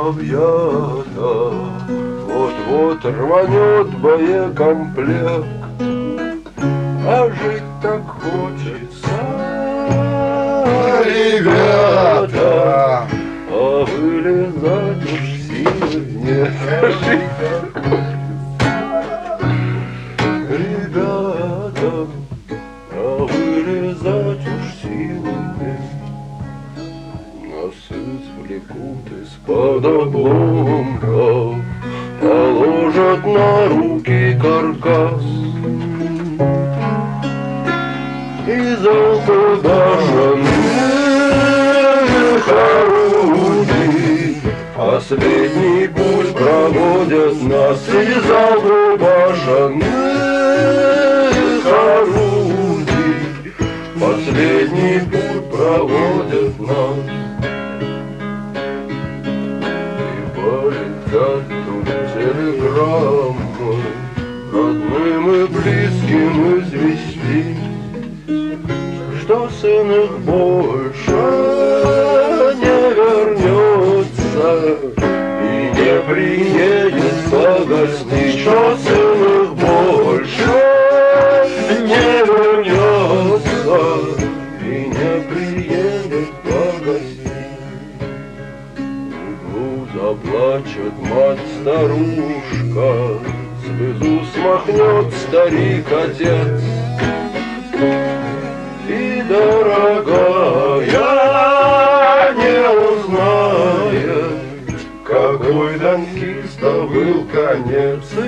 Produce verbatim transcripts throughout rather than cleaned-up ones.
сыновья-то, вот-вот рванет боекомплект, а жить так хочется, ребята, а вылезать уж силы нет. Жить так хочется, ребята, а вылезать уж силы нет. Нас извлекут из-под обломков, положат на руки каркас. Из алкобашенных орудий последний путь проводят нас. Из алкобашенных орудий последний путь проводят нас. И полетят тут телеграммы родным и близким извести, что сын их больше не вернется и не приедет погостить, что сын их больше не вернется и не приедет погостить. В углу заплачет мать-старушка, слезу смахнет старик-отец. И, дорогая, не узнает, какой танкиста был конец. И,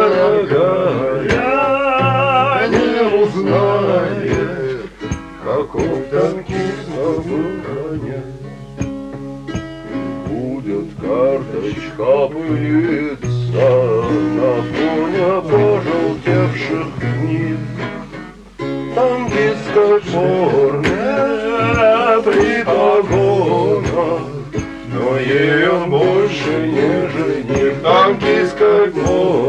дорогая, не узнает, какой танкиста был конец. И будет карточка пылиться на фоне пожелтевших книг. Танкистской форме при погонах, но ей он больше не жених. Танкистской форме